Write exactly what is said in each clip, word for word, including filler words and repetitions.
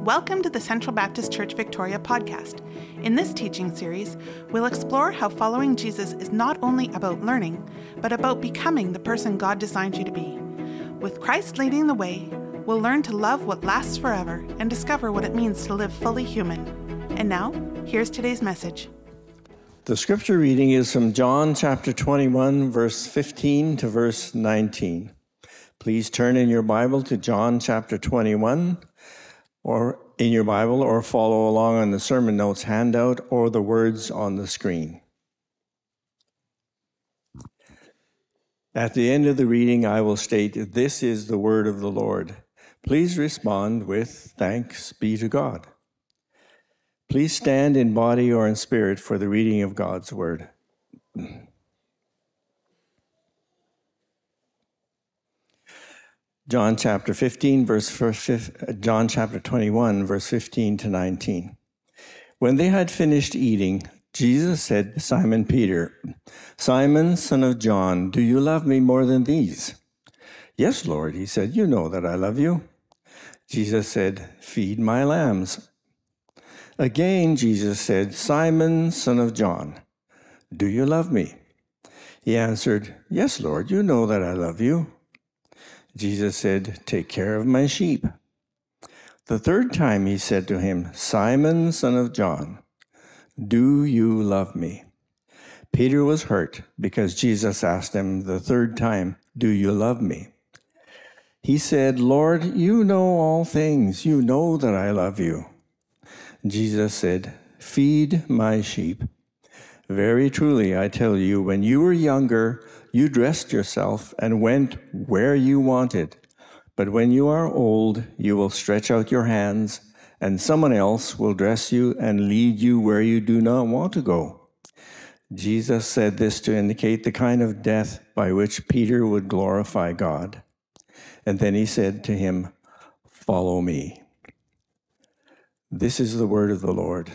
Welcome to the Central Baptist Church Victoria podcast. In this teaching series, we'll explore how following Jesus is not only about learning, but about becoming the person God designed you to be. With Christ leading the way, we'll learn to love what lasts forever and discover what it means to live fully human. And now, here's today's message. The scripture reading is from John chapter twenty-one, verse fifteen to verse nineteen. Please turn in your Bible to John chapter twenty-one, or in your Bible, or follow along on the sermon notes handout or the words on the screen. At the end of the reading, I will state, "This is the word of the Lord." Please respond with, "Thanks be to God." Please stand in body or in spirit for the reading of God's word. John chapter fifteen, verse John chapter twenty-one, verse fifteen to nineteen. When they had finished eating, Jesus said to Simon Peter, "Simon, son of John, do you love me more than these?" "Yes, Lord," he said, "you know that I love you." Jesus said, "Feed my lambs." Again, Jesus said, "Simon, son of John, do you love me?" He answered, "Yes, Lord, you know that I love you." Jesus said, "Take care of my sheep." The third time he said to him, "Simon, son of John, do you love me?" Peter was hurt because Jesus asked him the third time, "Do you love me?" He said, "Lord, you know all things. You know that I love you." Jesus said, "Feed my sheep. Very truly, I tell you, when you were younger, you dressed yourself and went where you wanted. But when you are old, you will stretch out your hands, and someone else will dress you and lead you where you do not want to go." Jesus said this to indicate the kind of death by which Peter would glorify God. And then he said to him, "Follow me." This is the word of the Lord.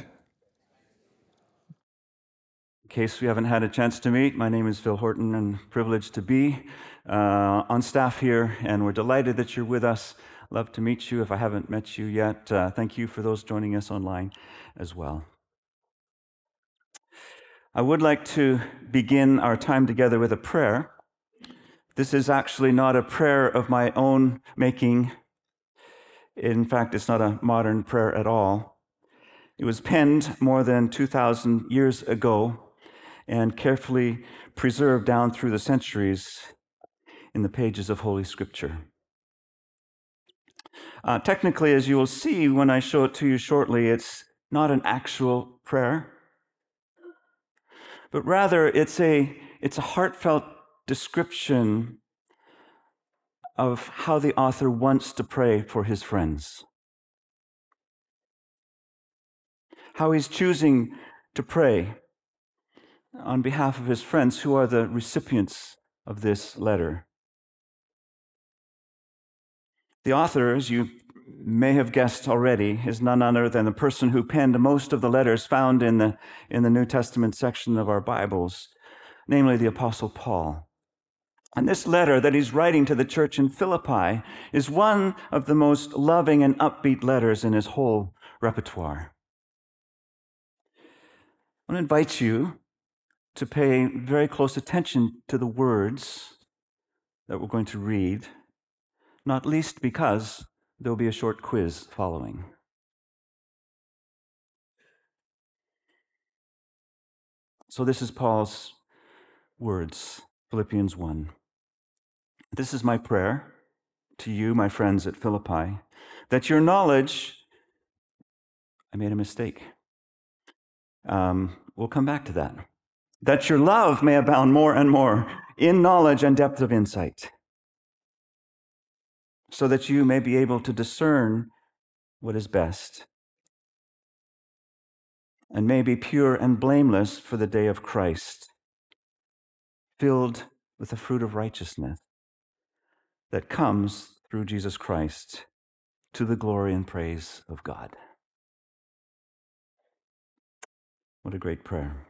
In case we haven't had a chance to meet, my name is Phil Horton, and privileged to be uh, on staff here, and we're delighted that you're with us. Love to meet you if I haven't met you yet. Uh, thank you for those joining us online as well. I would like to begin our time together with a prayer. This is actually not a prayer of my own making. In fact, it's not a modern prayer at all. It was penned more than two thousand years ago and carefully preserved down through the centuries in the pages of Holy Scripture. Uh, technically, as you will see when I show it to you shortly, it's not an actual prayer, but rather it's a, it's a heartfelt description of how the author wants to pray for his friends, how he's choosing to pray on behalf of his friends who are the recipients of this letter. The author, as you may have guessed already, is none other than the person who penned most of the letters found in the, in the New Testament section of our Bibles, namely the Apostle Paul. And this letter that he's writing to the church in Philippi is one of the most loving and upbeat letters in his whole repertoire. I want to invite you to pay very close attention to the words that we're going to read, not least because there'll be a short quiz following. So this is Paul's words, Philippians one. "This is my prayer to you, my friends at Philippi, that your knowledge," I made a mistake. Um, we'll come back to that. "That your love may abound more and more in knowledge and depth of insight, so that you may be able to discern what is best, and may be pure and blameless for the day of Christ, filled with the fruit of righteousness that comes through Jesus Christ, to the glory and praise of God." What a great prayer.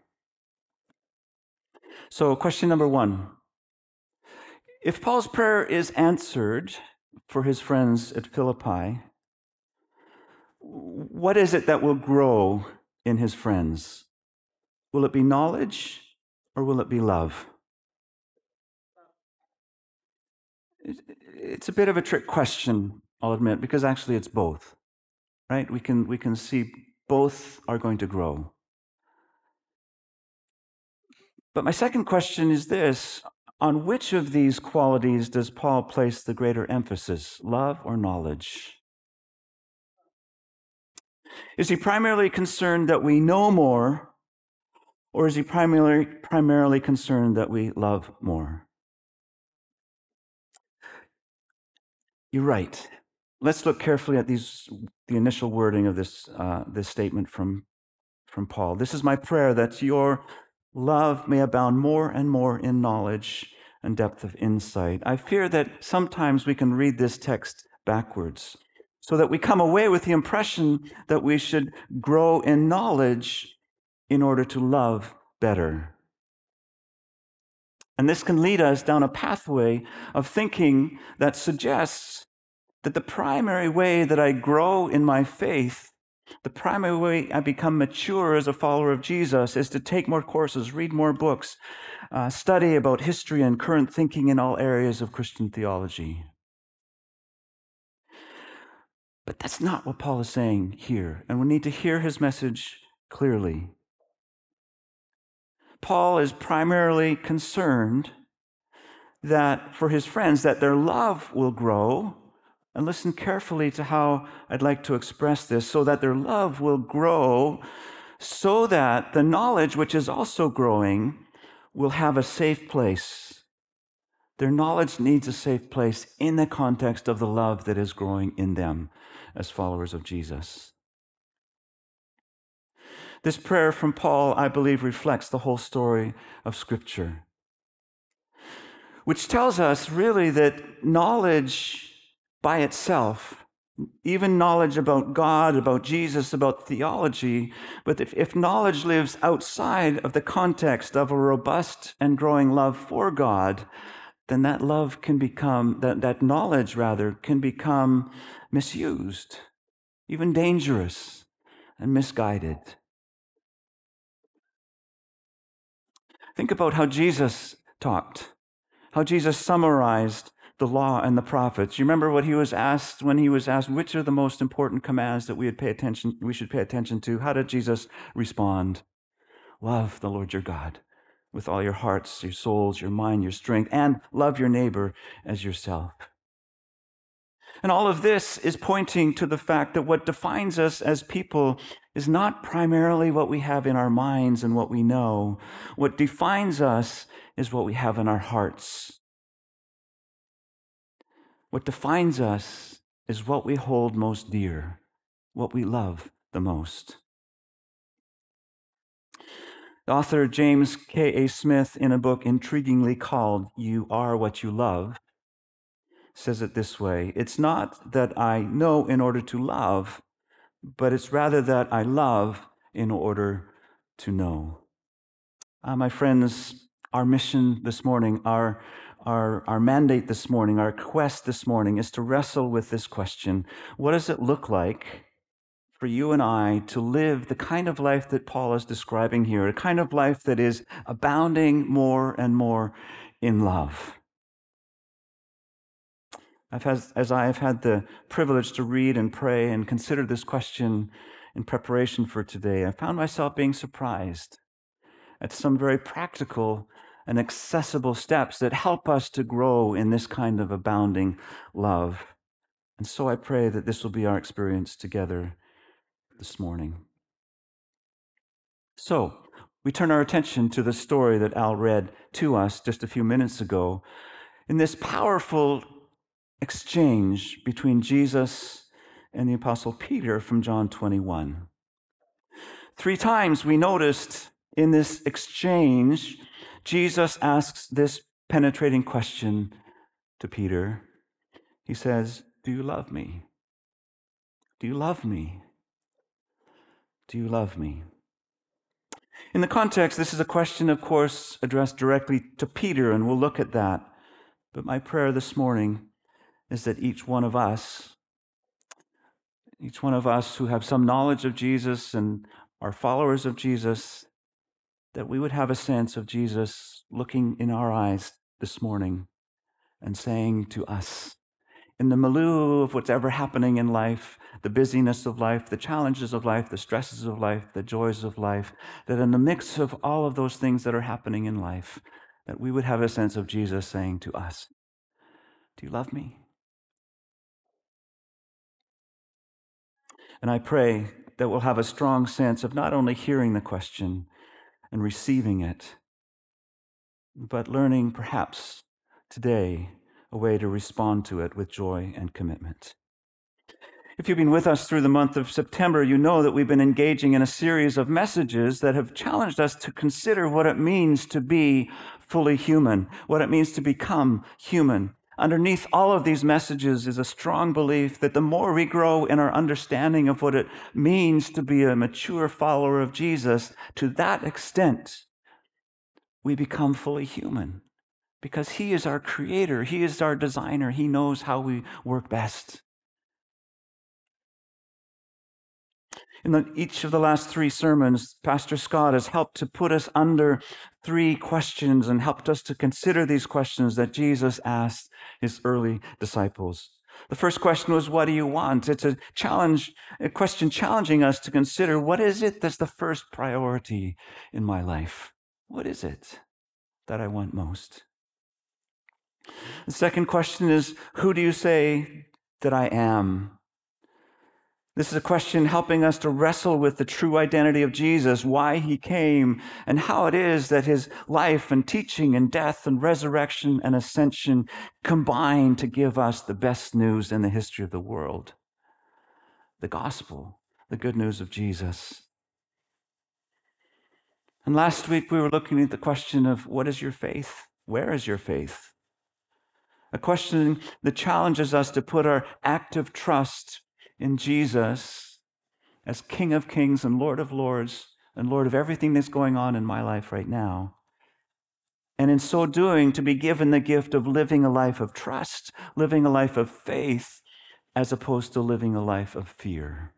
So, question number one. If Paul's prayer is answered for his friends at Philippi, what is it that will grow in his friends? Will it be knowledge or will it be love? It's a bit of a trick question, I'll admit, because actually it's both, right? We can, we can see both are going to grow. But my second question is this: on which of these qualities does Paul place the greater emphasis, love or knowledge? Is he primarily concerned that we know more, or is he primarily, primarily concerned that we love more? You're right. Let's look carefully at these, the initial wording of this, uh, this statement from, from Paul. This is my prayer, that your love may abound more and more in knowledge and depth of insight. I fear that sometimes we can read this text backwards, so that we come away with the impression that we should grow in knowledge in order to love better. And this can lead us down a pathway of thinking that suggests that the primary way that I grow in my faith, the primary way I become mature as a follower of Jesus, is to take more courses, read more books, uh, study about history and current thinking in all areas of Christian theology. But that's not what Paul is saying here, and we need to hear his message clearly. Paul is primarily concerned that for his friends, that their love will grow, and listen carefully to how I'd like to express this, so that their love will grow, so that the knowledge which is also growing will have a safe place. Their knowledge needs a safe place in the context of the love that is growing in them as followers of Jesus. This prayer from Paul, I believe, reflects the whole story of Scripture, which tells us really that knowledge by itself, even knowledge about God, about Jesus, about theology, but if, if knowledge lives outside of the context of a robust and growing love for God, then that love can become, that, that knowledge rather, can become misused, even dangerous and misguided. Think about how Jesus talked, how Jesus summarized the law and the prophets. You remember what he was asked when he was asked, which are the most important commands that we would pay attention, we should pay attention to? How did Jesus respond? Love the Lord your God with all your hearts, your souls, your mind, your strength, and love your neighbor as yourself. And all of this is pointing to the fact that what defines us as people is not primarily what we have in our minds and what we know. What defines us is what we have in our hearts. What defines us is what we hold most dear, what we love the most. The author James K A Smith, in a book intriguingly called You Are What You Love, says it this way: it's not that I know in order to love, but it's rather that I love in order to know. Uh, my friends, our mission this morning, our Our, our mandate this morning, our quest this morning is to wrestle with this question: what does it look like for you and I to live the kind of life that Paul is describing here, a kind of life that is abounding more and more in love? I've had, as I have had the privilege to read and pray and consider this question in preparation for today, I found myself being surprised at some very practical and accessible steps that help us to grow in this kind of abounding love. And so I pray that this will be our experience together this morning. So, we turn our attention to the story that Al read to us just a few minutes ago, in this powerful exchange between Jesus and the Apostle Peter from John twenty-one. Three times we noticed in this exchange, Jesus asks this penetrating question to Peter. He says, "Do you love me? Do you love me? Do you love me?" In the context, this is a question, of course, addressed directly to Peter, and we'll look at that. But my prayer this morning is that each one of us, each one of us who have some knowledge of Jesus and are followers of Jesus, that we would have a sense of Jesus looking in our eyes this morning and saying to us, in the milieu of whatever happening in life, the busyness of life, the challenges of life, the stresses of life, the joys of life, that in the mix of all of those things that are happening in life, that we would have a sense of Jesus saying to us, do you love me? And I pray that we'll have a strong sense of not only hearing the question and receiving it, but learning perhaps today a way to respond to it with joy and commitment. If you've been with us through the month of September, you know that we've been engaging in a series of messages that have challenged us to consider what it means to be fully human, what it means to become human. Underneath all of these messages is a strong belief that the more we grow in our understanding of what it means to be a mature follower of Jesus, to that extent, we become fully human. Because he is our creator, he is our designer, he knows how we work best. In the, each of the last three sermons, Pastor Scott has helped to put us under three questions and helped us to consider these questions that Jesus asked his early disciples. The first question was, what do you want? It's a challenge, a question challenging us to consider, what is it that's the first priority in my life? What is it that I want most? The second question is, who do you say that I am? This is a question helping us to wrestle with the true identity of Jesus, why he came, and how it is that his life and teaching and death and resurrection and ascension combine to give us the best news in the history of the world. The gospel, the good news of Jesus. And last week we were looking at the question of, what is your faith? Where is your faith? A question that challenges us to put our active trust in Jesus as King of Kings and Lord of Lords and Lord of everything that's going on in my life right now. And in so doing, to be given the gift of living a life of trust, living a life of faith, as opposed to living a life of fear.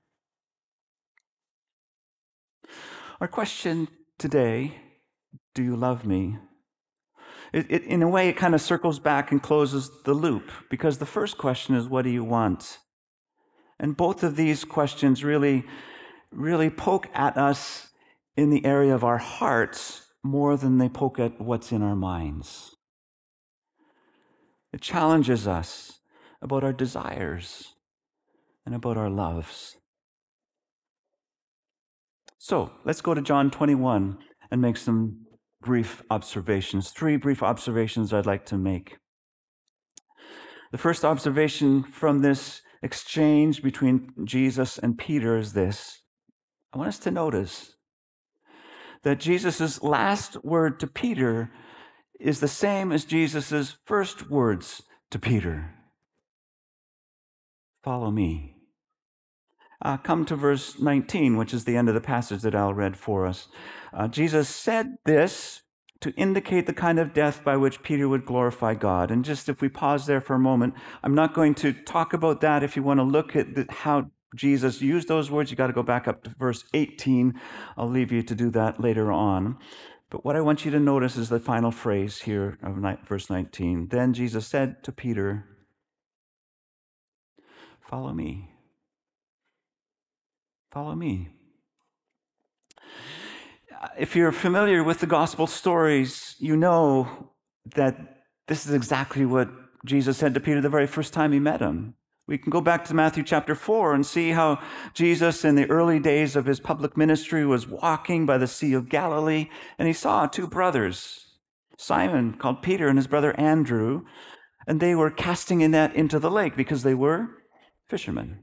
Our question today, do you love me? It, it, in a way, it kind of circles back and closes the loop, because the first question is, what do you want? And both of these questions really, really poke at us in the area of our hearts more than they poke at what's in our minds. It challenges us about our desires and about our loves. So let's go to John twenty-one and make some brief observations. Three brief observations I'd like to make. The first observation from this exchange between Jesus and Peter is this. I want us to notice that Jesus' last word to Peter is the same as Jesus' first words to Peter. Follow me. Uh, come to verse nineteen, which is the end of the passage that Al read for us. Uh, Jesus said this to indicate the kind of death by which Peter would glorify God. And just if we pause there for a moment, I'm not going to talk about that. If you want to look at the, how Jesus used those words, you got to go back up to verse eighteen. I'll leave you to do that later on. But what I want you to notice is the final phrase here of verse nineteen. Then Jesus said to Peter, follow me. Follow me. If you're familiar with the gospel stories, you know that this is exactly what Jesus said to Peter the very first time he met him. We can go back to Matthew chapter four and see how Jesus in the early days of his public ministry was walking by the Sea of Galilee, and he saw two brothers, Simon called Peter and his brother Andrew, and they were casting a net into the lake because they were fishermen.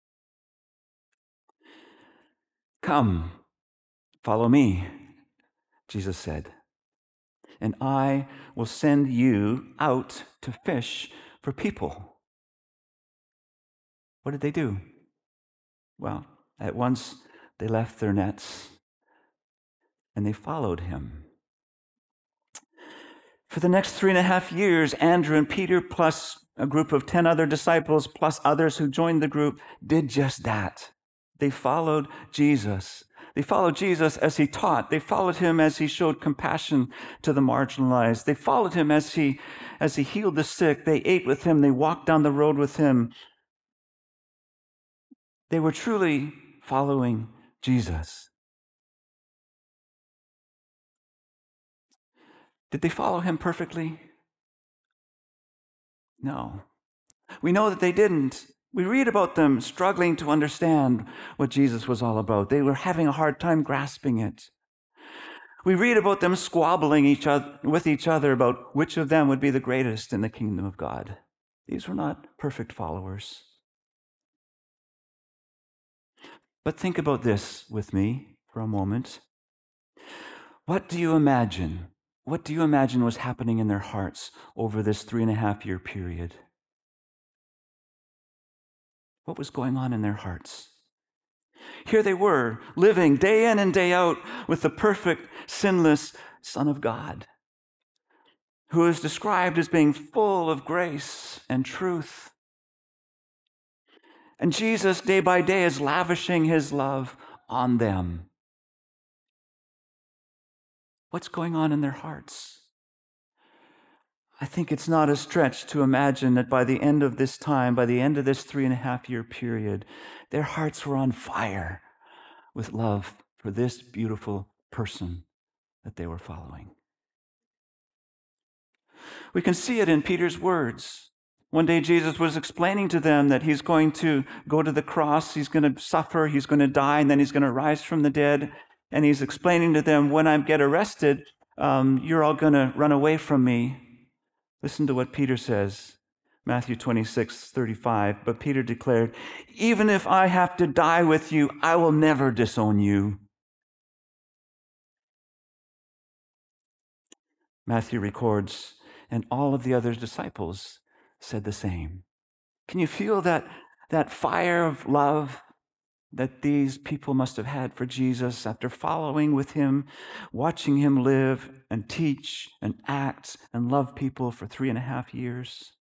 Come, follow me, Jesus said, and I will send you out to fish for people. What did they do? Well, at once they left their nets and they followed him. For the next three and a half years, Andrew and Peter plus a group of ten other disciples plus others who joined the group, did just that. They followed Jesus. They followed Jesus as he taught. They followed him as he showed compassion to the marginalized. They followed him as he, as he healed the sick. They ate with him. They walked down the road with him. They were truly following Jesus. Did they follow him perfectly? No. We know that they didn't. We read about them struggling to understand what Jesus was all about. They were having a hard time grasping it. We read about them squabbling each other, with each other about which of them would be the greatest in the kingdom of God. These were not perfect followers. But think about this with me for a moment. What do you imagine? What do you imagine was happening in their hearts over this three and a half year period? What was going on in their hearts? Here they were, living day in and day out with the perfect, sinless Son of God, who is described as being full of grace and truth. And Jesus, day by day, is lavishing his love on them. What's going on in their hearts? I think it's not a stretch to imagine that by the end of this time, by the end of this three and a half year period, their hearts were on fire with love for this beautiful person that they were following. We can see it in Peter's words. One day Jesus was explaining to them that he's going to go to the cross, he's going to suffer, he's going to die, and then he's going to rise from the dead. And he's explaining to them, when I get arrested, um, you're all going to run away from me. Listen to what Peter says, Matthew twenty-six, thirty-five. But Peter declared, even if I have to die with you, I will never disown you. Matthew records, and all of the other disciples said the same. Can you feel that, that fire of love that these people must have had for Jesus after following with him, watching him live and teach and act and love people for three and a half years?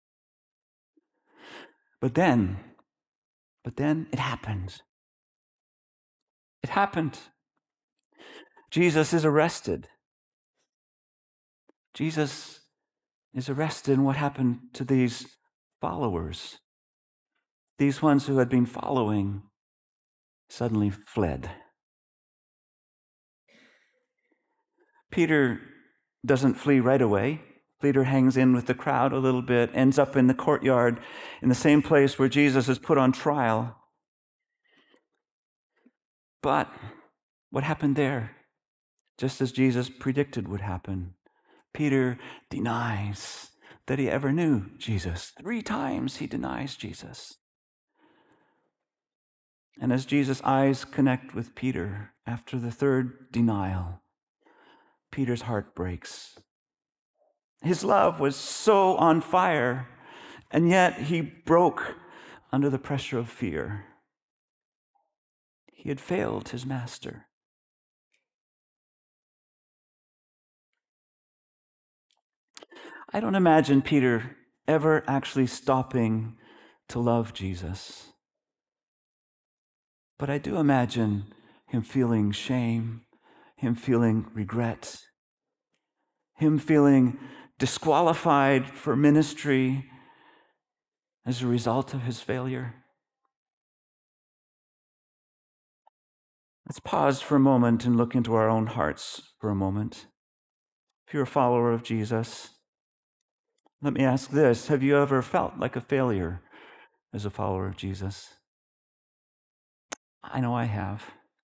But then, but then it happened. It happened. Jesus is arrested. Jesus is arrested, and what happened to these followers? These ones who had been following suddenly fled. Peter doesn't flee right away. Peter hangs in with the crowd a little bit, ends up in the courtyard in the same place where Jesus is put on trial. But what happened there? Just as Jesus predicted would happen. Peter denies that he ever knew Jesus. Three times he denies Jesus. And as Jesus' eyes connect with Peter after the third denial, Peter's heart breaks. His love was so on fire, and yet he broke under the pressure of fear. He had failed his master. I don't imagine Peter ever actually stopping to love Jesus. But I do imagine him feeling shame, him feeling regret, him feeling disqualified for ministry as a result of his failure. Let's pause for a moment and look into our own hearts for a moment. If you're a follower of Jesus, let me ask this: have you ever felt like a failure as a follower of Jesus? I know I have.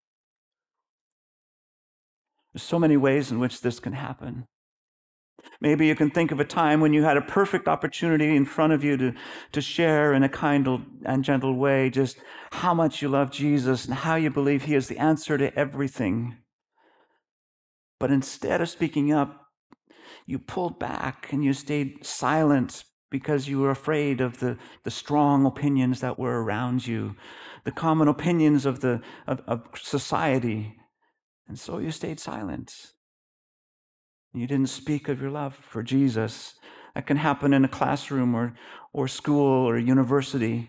There's so many ways in which this can happen. Maybe you can think of a time when you had a perfect opportunity in front of you to, to share in a kind and gentle way just how much you love Jesus and how you believe he is the answer to everything. But instead of speaking up, you pulled back and you stayed silent because you were afraid of the, the strong opinions that were around you, the common opinions of, the, of, of society. And so you stayed silent. You didn't speak of your love for Jesus That can happen in a classroom or, or school or university.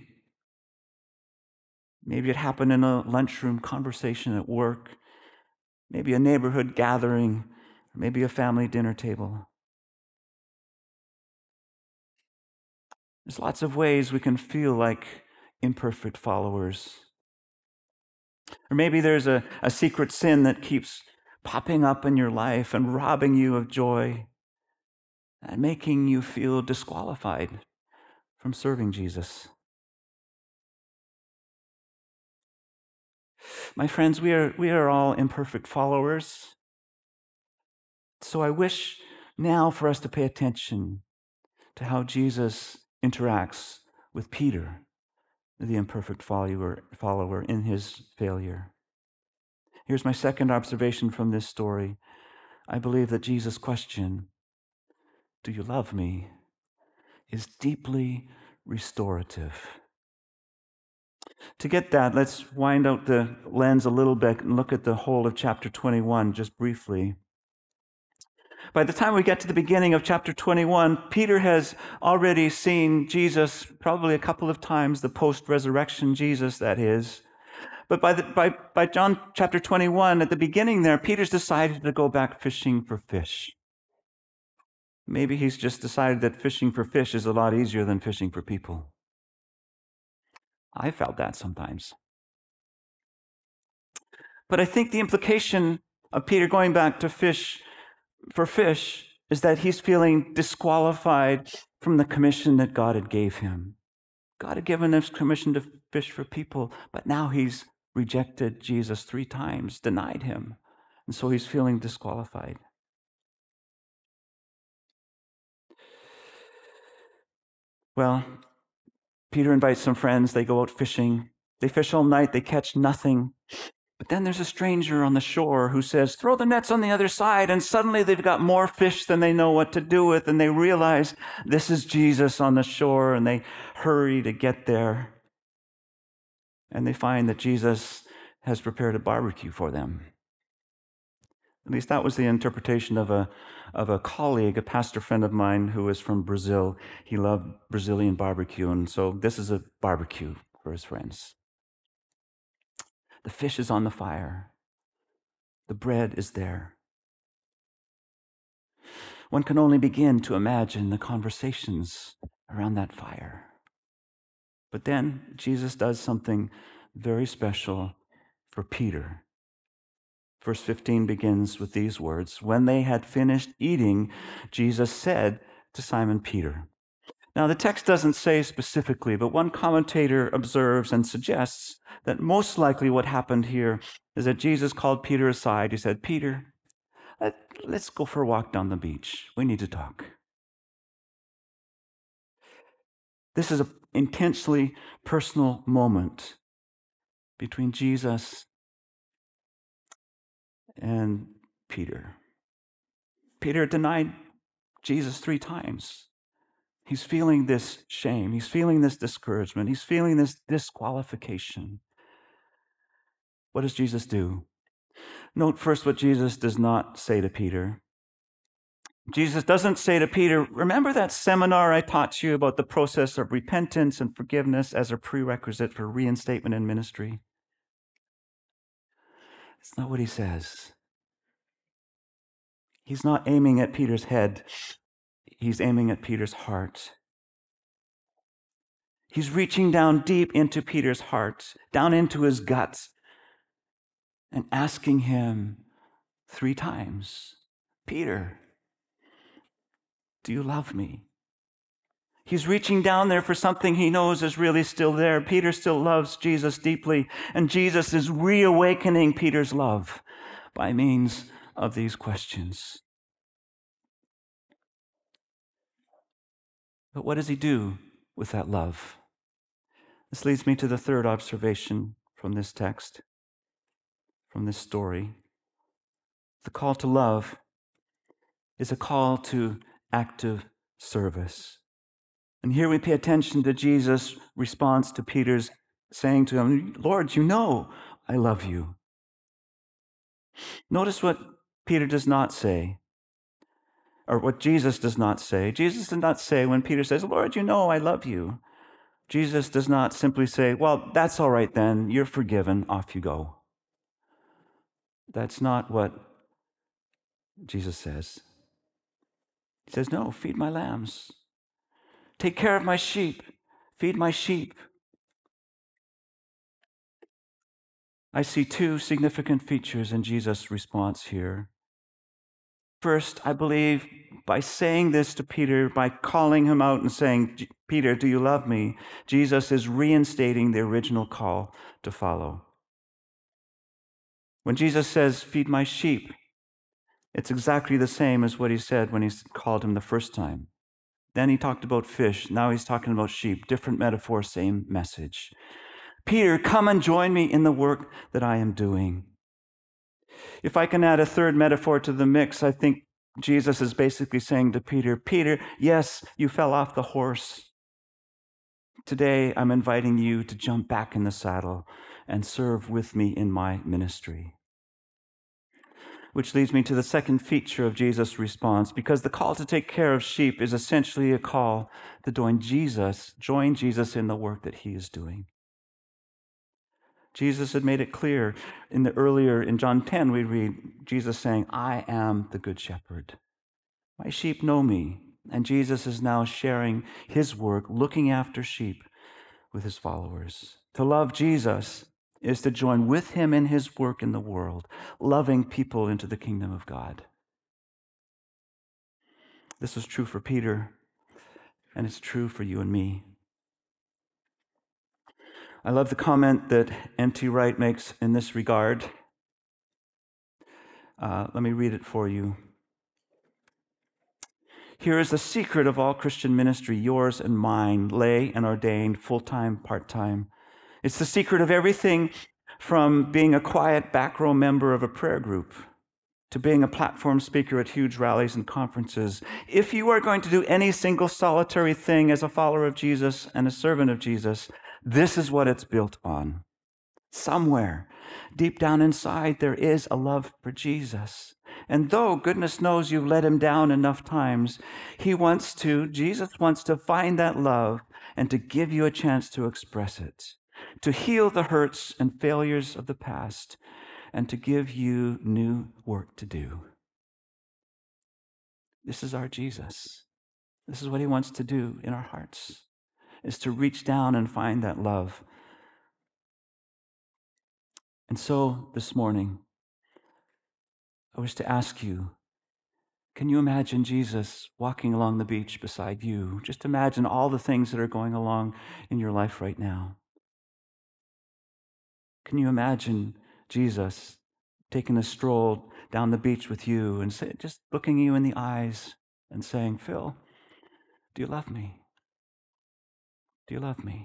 Maybe it happened in a lunchroom conversation at work. Maybe a neighborhood gathering, or maybe a family dinner table. There's lots of ways we can feel like imperfect followers. Or maybe there's a, a secret sin that keeps popping up in your life and robbing you of joy and making you feel disqualified from serving Jesus. My friends, we are, we are all imperfect followers. So I wish now for us to pay attention to how Jesus interacts with Peter, the imperfect follower, follower in his failure. Here's my second observation from this story. I believe that Jesus' question, "Do you love me?" is deeply restorative. To get that, let's wind out the lens a little bit and look at the whole of chapter twenty-one just briefly. By the time we get to the beginning of chapter twenty-one, Peter has already seen Jesus probably a couple of times, the post-resurrection Jesus, that is. But by, the, by, by John chapter twenty-one, at the beginning there, Peter's decided to go back fishing for fish. Maybe he's just decided that fishing for fish is a lot easier than fishing for people. I felt that sometimes. But I think the implication of Peter going back to fish for fish is that he's feeling disqualified from the commission that God had gave him. God had given him commission to fish for people, but now he's rejected Jesus three times, denied him, and so he's feeling disqualified. Well, Peter invites some friends. They go out fishing. They fish all night. They catch nothing. But then there's a stranger on the shore who says, "Throw the nets on the other side." And suddenly they've got more fish than they know what to do with. And they realize this is Jesus on the shore. And they hurry to get there. And they find that Jesus has prepared a barbecue for them. At least that was the interpretation of a, of a colleague, a pastor friend of mine who was from Brazil. He loved Brazilian barbecue. And so this is a barbecue for his friends. The fish is on the fire. The bread is there. One can only begin to imagine the conversations around that fire. But then Jesus does something very special for Peter. Verse fifteen begins with these words: "When they had finished eating, Jesus said to Simon Peter." Now, the text doesn't say specifically, but one commentator observes and suggests that most likely what happened here is that Jesus called Peter aside. He said, "Peter, let, let's go for a walk down the beach. We need to talk." This is an intensely personal moment between Jesus and Peter. Peter denied Jesus three times. He's feeling this shame. He's feeling this discouragement. He's feeling this disqualification. What does Jesus do? Note first what Jesus does not say to Peter. Jesus doesn't say to Peter, "Remember that seminar I taught you about the process of repentance and forgiveness as a prerequisite for reinstatement in ministry?" It's not what he says. He's not aiming at Peter's head. He's aiming at Peter's heart. He's reaching down deep into Peter's heart, down into his guts, and asking him three times, "Peter, do you love me?" He's reaching down there for something he knows is really still there. Peter still loves Jesus deeply, and Jesus is reawakening Peter's love by means of these questions. But what does he do with that love? This leads me to the third observation from this text, from this story. The call to love is a call to active service. And here we pay attention to Jesus' response to Peter's saying to him, "Lord, you know I love you." Notice what Peter does not say. or what Jesus does not say. Jesus does not say when Peter says, Lord, you know I love you. Jesus does not simply say, well, that's all right then, you're forgiven, off you go. That's not what Jesus says. He says, no, feed my lambs. Take care of my sheep. Feed my sheep. I see two significant features in Jesus' response here. First, I believe by saying this to Peter, by calling him out and saying, Peter, do you love me? Jesus is reinstating the original call to follow. When Jesus says, feed my sheep, it's exactly the same as what he said when he called him the first time. Then he talked about fish. Now he's talking about sheep. Different metaphor, same message. Peter, come and join me in the work that I am doing. If I can add a third metaphor to the mix, I think Jesus is basically saying to Peter, Peter, yes, you fell off the horse. Today, I'm inviting you to jump back in the saddle and serve with me in my ministry. Which leads me to the second feature of Jesus' response, because the call to take care of sheep is essentially a call to join Jesus, join Jesus in the work that he is doing. Jesus had made it clear in the earlier, in John ten, we read Jesus saying, I am the good shepherd. My sheep know me. And Jesus is now sharing his work, looking after sheep with his followers. To love Jesus is to join with him in his work in the world, loving people into the kingdom of God. This was true for Peter, and it's true for you and me. I love the comment that N T Wright makes in this regard. Uh, let me read it for you. Here is the secret of all Christian ministry, yours and mine, lay and ordained, full-time, part-time. It's the secret of everything from being a quiet back row member of a prayer group to being a platform speaker at huge rallies and conferences. If you are going to do any single solitary thing as a follower of Jesus and a servant of Jesus, this is what it's built on. Somewhere, deep down inside, there is a love for Jesus. And though goodness knows you've let him down enough times, he wants to, Jesus wants to find that love and to give you a chance to express it, to heal the hurts and failures of the past, and to give you new work to do. This is our Jesus. This is what he wants to do in our hearts, is to reach down and find that love. And so this morning, I wish to ask you, can you imagine Jesus walking along the beach beside you? Just imagine all the things that are going along in your life right now. Can you imagine Jesus taking a stroll down the beach with you and say, just looking you in the eyes and saying, Phil, do you love me? Do you love me?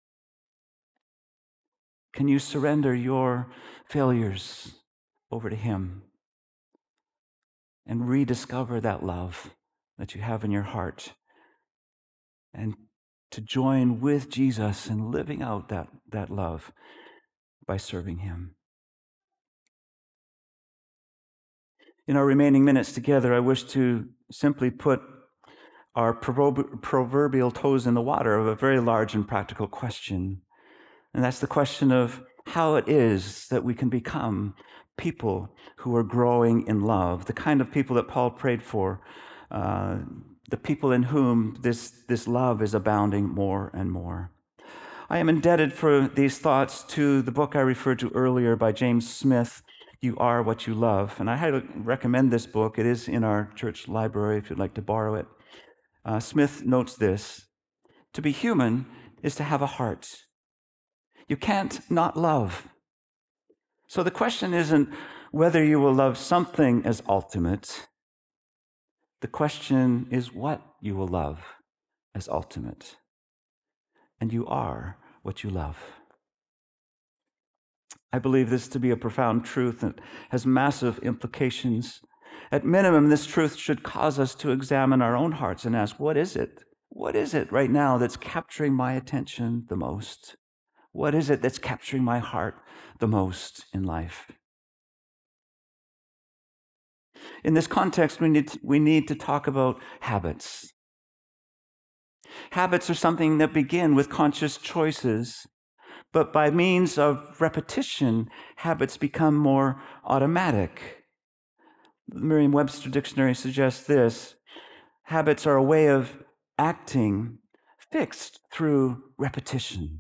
Can you surrender your failures over to him and rediscover that love that you have in your heart, and to join with Jesus in living out that, that love by serving him? In our remaining minutes together, I wish to simply put our proverbial toes in the water of a very large and practical question. And that's the question of how it is that we can become people who are growing in love, the kind of people that Paul prayed for, uh, the people in whom this, this love is abounding more and more. I am indebted for these thoughts to the book I referred to earlier by James Smith, You Are What You Love. And I highly recommend this book. It is in our church library if you'd like to borrow it. Uh, Smith notes this: to be human is to have a heart. You can't not love. So the question isn't whether you will love something as ultimate. The question is what you will love as ultimate. And you are what you love. I believe this to be a profound truth that has massive implications. At minimum, this truth should cause us to examine our own hearts and ask, what is it? What is it right now that's capturing my attention the most? What is it that's capturing my heart the most in life? In this context, we need to, we need to talk about habits. Habits are something that begin with conscious choices, but by means of repetition, habits become more automatic. The Merriam-Webster Dictionary suggests this: habits are a way of acting fixed through repetition.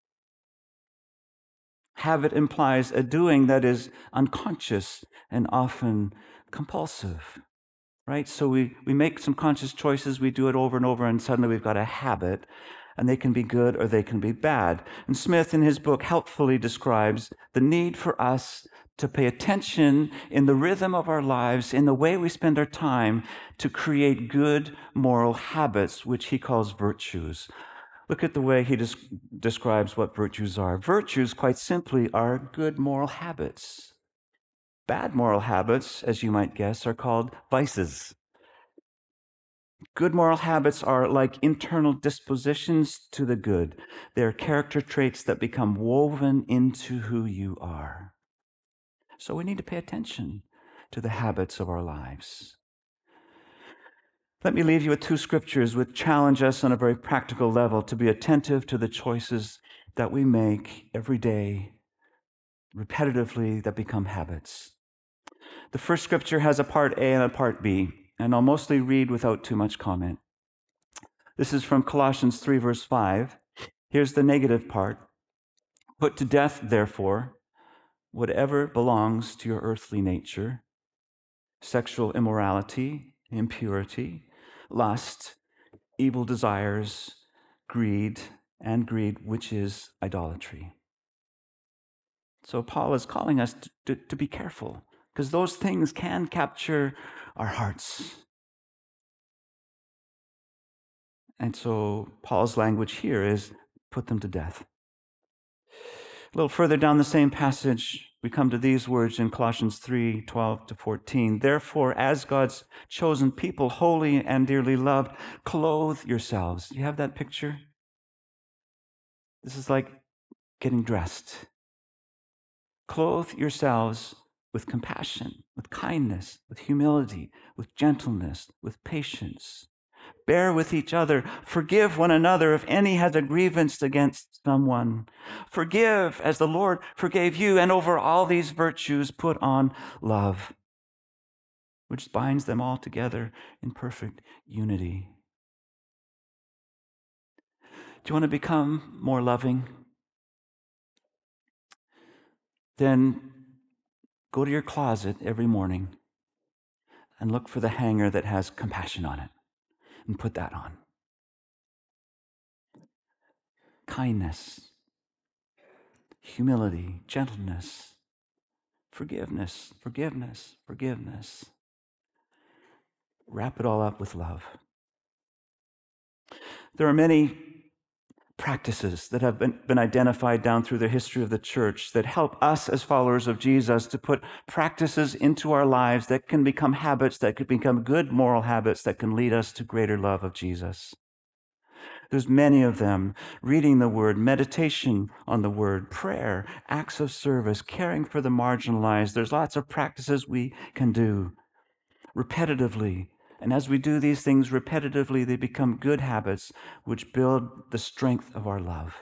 Habit implies a doing that is unconscious and often compulsive, right? So we, we make some conscious choices, we do it over and over, and suddenly we've got a habit, and they can be good or they can be bad. And Smith, in his book, helpfully describes the need for us to pay attention in the rhythm of our lives, in the way we spend our time, to create good moral habits, which he calls virtues. Look at the way he des- describes what virtues are. Virtues, quite simply, are good moral habits. Bad moral habits, as you might guess, are called vices. Good moral habits are like internal dispositions to the good. They're character traits that become woven into who you are. So we need to pay attention to the habits of our lives. Let me leave you with two scriptures which challenge us on a very practical level to be attentive to the choices that we make every day, repetitively, that become habits. The first scripture has a part A and a part B, and I'll mostly read without too much comment. This is from Colossians three, verse five. Here's the negative part. Put to death, therefore, whatever belongs to your earthly nature: sexual immorality, impurity, lust, evil desires, greed, and greed, which is idolatry. So Paul is calling us to, to, to be careful, because those things can capture our hearts. And so Paul's language here is put them to death. A little further down the same passage, we come to these words in Colossians three, twelve to fourteen. Therefore, as God's chosen people, holy and dearly loved, clothe yourselves. You have that picture? This is like getting dressed. Clothe yourselves with compassion, with kindness, with humility, with gentleness, with patience. Bear with each other. Forgive one another if any has a grievance against someone. Forgive as the Lord forgave you. And over all these virtues, put on love, which binds them all together in perfect unity. Do you want to become more loving? Then go to your closet every morning and look for the hanger that has compassion on it and put that on. Kindness, humility, gentleness, forgiveness, forgiveness, forgiveness. Wrap it all up with love. There are many practices that have been, been identified down through the history of the church that help us as followers of Jesus to put practices into our lives that can become habits, that could become good moral habits that can lead us to greater love of Jesus. There's many of them: reading the word, meditation on the word, prayer, acts of service, caring for the marginalized. There's lots of practices we can do repetitively. And as we do these things repetitively, they become good habits which build the strength of our love.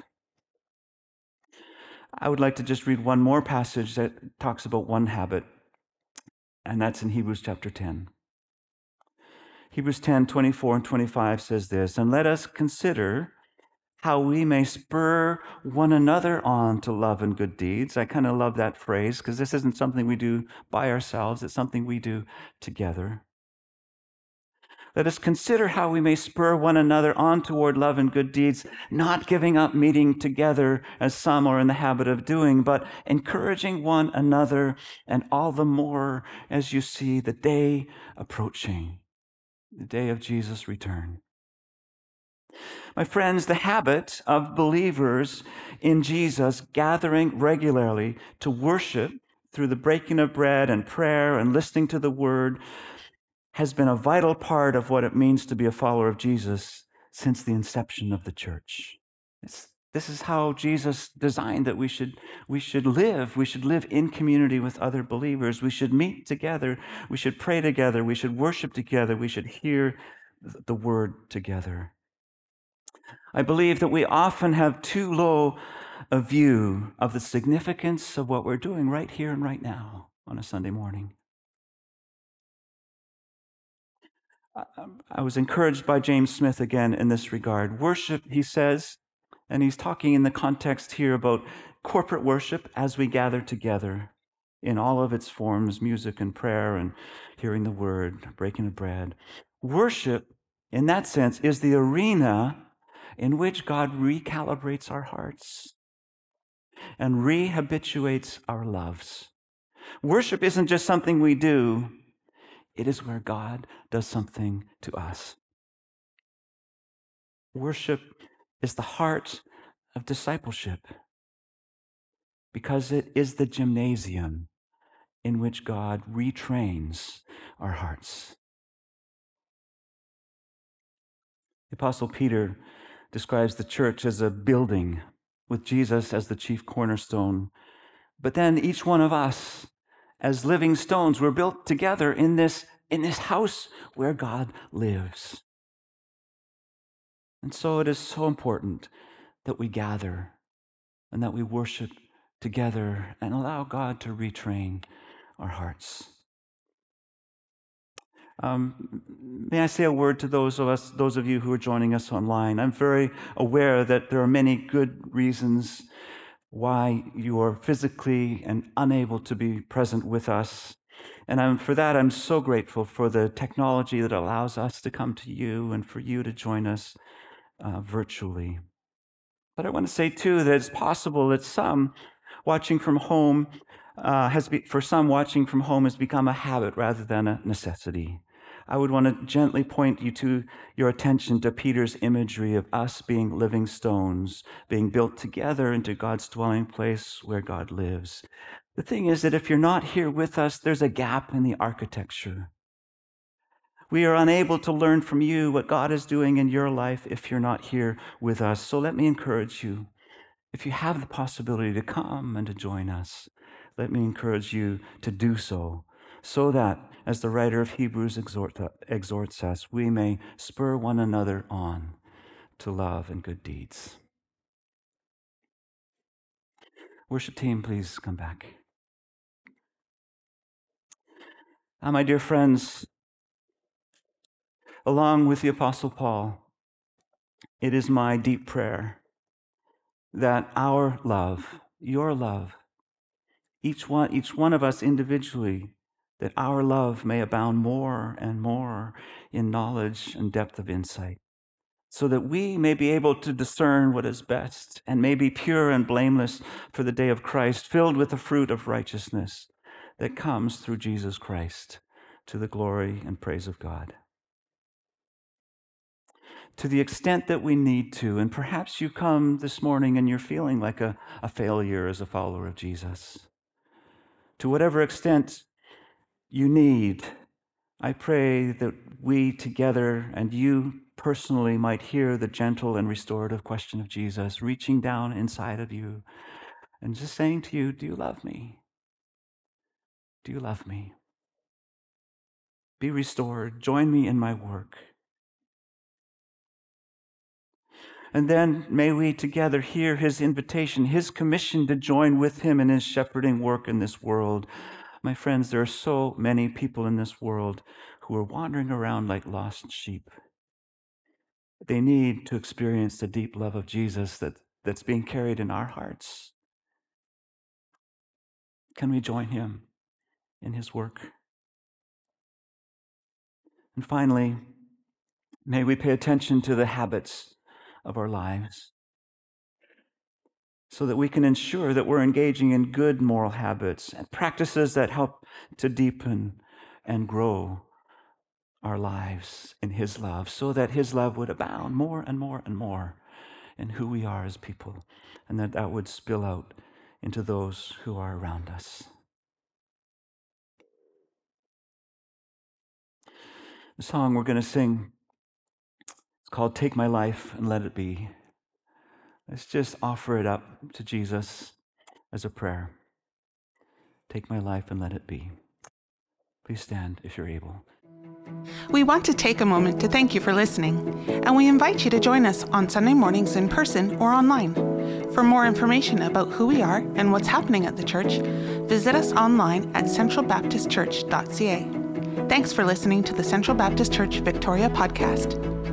I would like to just read one more passage that talks about one habit, and that's in Hebrews chapter ten. Hebrews ten, twenty-four and twenty-five says this: and let us consider how we may spur one another on to love and good deeds. I kind of love that phrase, because this isn't something we do by ourselves. It's something we do together. Let us consider how we may spur one another on toward love and good deeds, not giving up meeting together as some are in the habit of doing, but encouraging one another, and all the more as you see the day approaching, the day of Jesus' return. My friends, the habit of believers in Jesus gathering regularly to worship through the breaking of bread and prayer and listening to the word has been a vital part of what it means to be a follower of Jesus since the inception of the church. It's This is how Jesus designed that we should, we should live. We should live in community with other believers. We should meet together. We should pray together. We should worship together. We should hear the word together. I believe that we often have too low a view of the significance of what we're doing right here and right now on a Sunday morning. I was encouraged by James Smith again in this regard. Worship, he says, and he's talking in the context here about corporate worship as we gather together in all of its forms, music and prayer and hearing the word, breaking of bread. Worship, in that sense, is the arena in which God recalibrates our hearts and rehabituates our loves. Worship isn't just something we do, it is where God does something to us. Worship is the heart of discipleship because it is the gymnasium in which God retrains our hearts. The Apostle Peter describes the church as a building with Jesus as the chief cornerstone. But then each one of us, as living stones, we're built together in this, in this house where God lives. And so it is so important that we gather and that we worship together and allow God to retrain our hearts. Um, may I say a word to those of us, those of you who are joining us online? I'm very aware that there are many good reasons why you are physically and unable to be present with us. And I'm, for that, I'm so grateful for the technology that allows us to come to you and for you to join us uh, virtually. But I want to say, too, that it's possible that some watching from home uh, has be, for some watching from home has become a habit rather than a necessity. I would want to gently point you to your attention to Peter's imagery of us being living stones, being built together into God's dwelling place where God lives. The thing is that if you're not here with us, there's a gap in the architecture. We are unable to learn from you what God is doing in your life if you're not here with us. So let me encourage you. If you have the possibility to come and to join us, let me encourage you to do so, so that, as the writer of Hebrews exhort, exhorts us, we may spur one another on to love and good deeds. Worship team, please come back. Now, my dear friends, along with the Apostle Paul, it is my deep prayer that our love, your love, each one, each one of us individually, that our love may abound more and more in knowledge and depth of insight, so that we may be able to discern what is best and may be pure and blameless for the day of Christ, filled with the fruit of righteousness that comes through Jesus Christ, to the glory and praise of God. To the extent that we need to, and perhaps you come this morning and you're feeling like a, a failure as a follower of Jesus. To whatever extent you need, I pray that we together and you personally might hear the gentle and restorative question of Jesus reaching down inside of you and just saying to you, do you love me? Do you love me? Be restored. Join me in my work. And then may we together hear his invitation, his commission to join with him in his shepherding work in this world. My friends, there are so many people in this world who are wandering around like lost sheep. They need to experience the deep love of Jesus that, that's being carried in our hearts. Can we join him in his work? And finally, may we pay attention to the habits of our lives so that we can ensure that we're engaging in good moral habits and practices that help to deepen and grow our lives in his love, so that his love would abound more and more and more in who we are as people, and that that would spill out into those who are around us. The song we're going to sing is called Take My Life and Let It Be. Let's just offer it up to Jesus as a prayer. Take my life and let it be. Please stand if you're able. We want to take a moment to thank you for listening, and we invite you to join us on Sunday mornings in person or online. For more information about who we are and what's happening at the church, visit us online at central baptist church dot c a. Thanks for listening to the Central Baptist Church Victoria podcast.